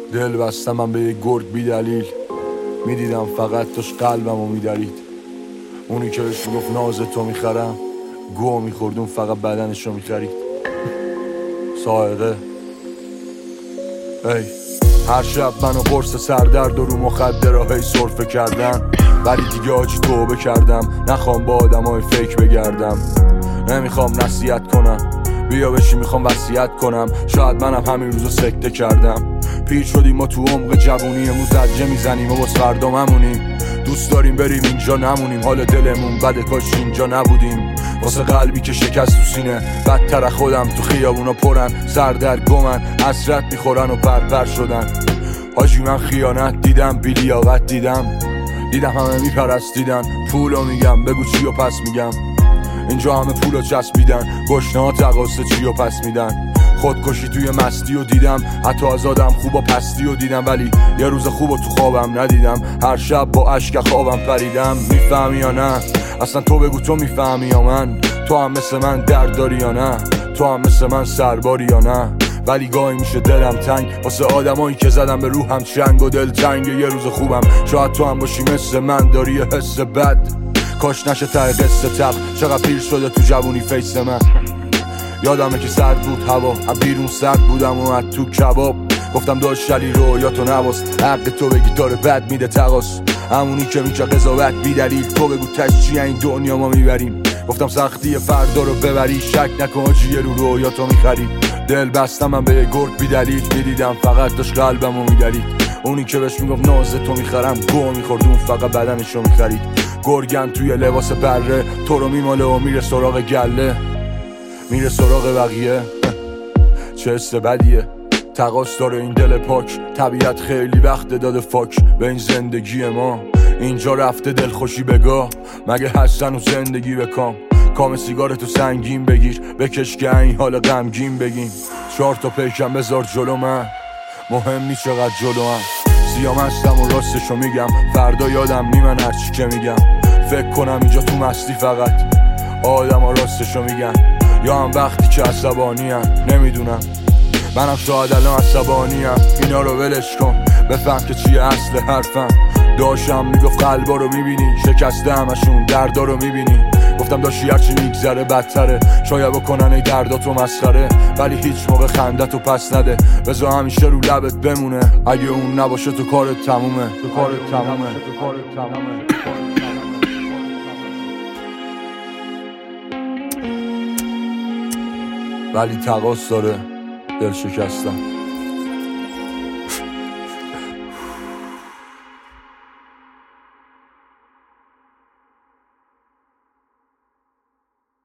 دل بستم من به یک گرگ بی دلیل، میدیدم فقط توش قلبمو میدرید. اونی که بهش میگفت ناز تو میخرم، گو میخوردون فقط بدنشو میخرید. سائقه ای هر شب منو قرص سردرد و رو مخدره هی سرفه کردن، ولی دیگه آجی توبه کردم. نخوام با آدمای فیک بگردم، نمیخوام نصیحت کنم، بیا بشی میخوام وصیت کنم. شاید منم همین روزو سکته کردم. پیر شدیم ما تو عمق جوونیمون، زجه میزنیم و باز فردا ممونیم. دوست داریم بریم اینجا نمونیم، حال دلمون بده کاش اینجا نبودیم. واسه قلبی که شکست تو سینه، بدتر خودم تو خیابونا پرن، سردرگمن حسرت میخورن و پرپر شدن. حاجی من خیانت دیدم، بیلیاقت دیدم همه میپرستیدن. پولو میگم بگو چی و پس میگم، اینجا همه پولو چسبیدن. گشنه ها تقاصه چی و پس میدن. خودکشی توی مستی و دیدم، حتی از آدم خوب و پستی و دیدم، ولی یه روز خوب و تو خوابم ندیدم. هر شب با عشق خوابم پریدم. میفهمی یا نه؟ اصلا تو بگو تو میفهمی یا من؟ تو هم مثل من درد داری یا نه؟ تو هم مثل من سرباری یا نه؟ ولی گاهی میشه دلم تنگ واسه آدمایی که زدم به روحم چنگ و دل تنگ. یه روز خوبم شاید تو هم باشی مثل من، داری یه حس بد، کاش نشه ته قصه تق. چقدر پیر شده تو جوونی فیس من. یادمه که سرد بود هوا، بیرون سرد بودم و تو کباب. گفتم داشت شلی رو یا تو نواس، حق تو بگی داره بد میده تقاس. همونی که میشه قضاوت بی دلیل، تو بگو تش چیه این دنیا ما میبریم. گفتم سختی فردا رو ببری، شک نکن چیه رو رویا تو میخری. دل بستم من به یه گرگ بی دلیل، میدیدم فقط داشت قلبمو میدرید. اونی که بهش میگفت ناز تو میخرم، گو میخورد اون فقط بدنشو میخرید. گرگن توی لباس بره، تو رو میماله و میره سراغ گله، میره سراغ بقیه. چه حس بدیه، تقاص داره این دل پاک. طبیعت خیلی وقت داده فاک به این زندگی ما. اینجا رفته دلخوشی بگاه، مگه هستن و زندگی بکام. کام سیگارتو سنگین بگیر، بکش که این حال غمگین بگیم. 4 تا پیکم بذار جلو من، مهم نیست چقدر جلو هم. سیام هستم و راستشو میگم، فردا یادم نیمن هرچی که میگم. فکر کنم اینجا تو مستی فقط آدم ها راستشو میگن، یا هم وقتی که عصبانی هم. نمیدونم، منم شاید الان عصبانی هم. اینا رو ولش کن، بفهم که چیه اصل حرفم. داشتم میگفت قلبا رو میبینی، شکسته همشون دردا رو میبینی. گفتم داشتی هرچی میگذره بدتره، شاید بکنن ای درداتو مسخره، ولی هیچ موقع خندتو پس نده. بذار همیشه رو لبت بمونه، اگه اون نباشه تو کارت تمومه. ولی تقاص داره دل شکستم.